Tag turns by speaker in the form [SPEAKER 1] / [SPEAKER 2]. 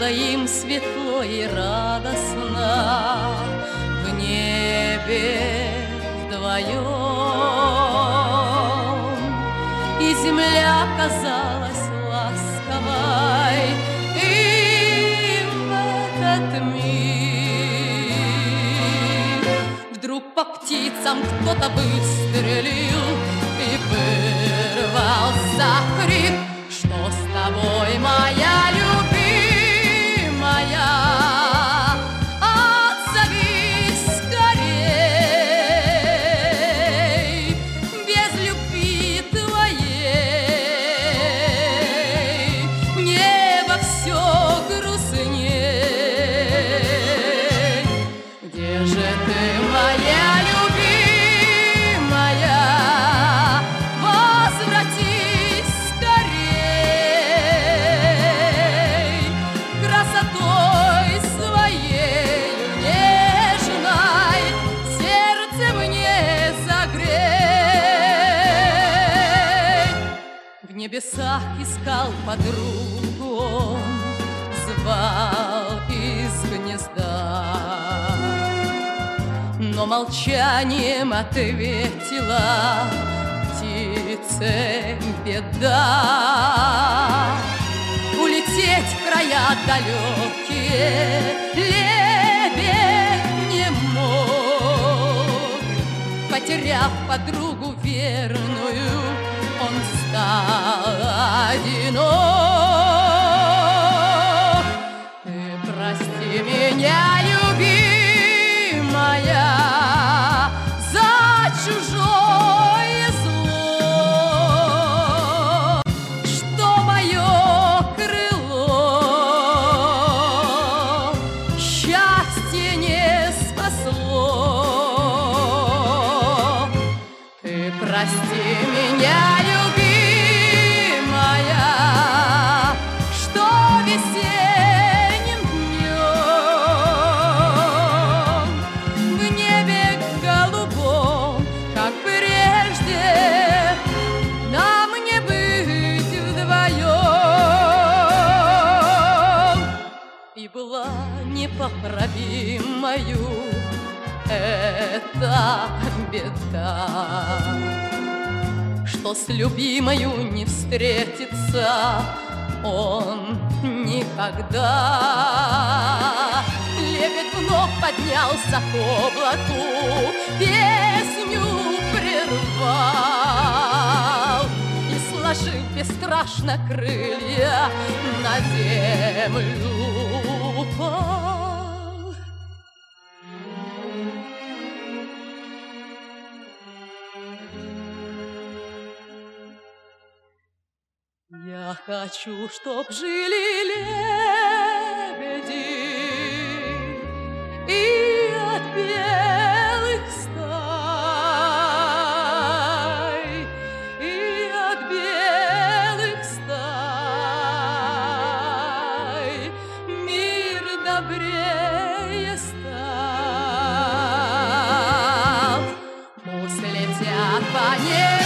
[SPEAKER 1] Было им светло и радостно в небе вдвоем, и земля казалась ласковой им в этот миг. Вдруг по птицам кто-то выстрелил, и вырвался крик: что с тобой, моя любимая? Отзовись скорей, без любви твоей небо все грустней. Где же ты, моя любимая? Возвратись скорей, красотой своей нежной сердце мне согрей. В небесах искал подругу он, звал из гнезда, но молчанием ответила птице беда. Улететь в края далекие лебедь не мог. Потеряв подругу верную, он стал одинок. Ты прости меня, любимая, за чужое зло, что мое крыло счастье не спасло. Ты прости меня, любимая, что весенним днем в небе голубом, как прежде, нам не быть вдвоем. И была непоправимою эта беда, что с любимою не встретится он никогда. Лебедь вновь поднялся к облаку, песню прервал и, сложив бесстрашно крылья, на землю упал. Я хочу, чтоб жили лебеди и от белых стай, и от белых стай мир добрее стал. Пусть летят по небу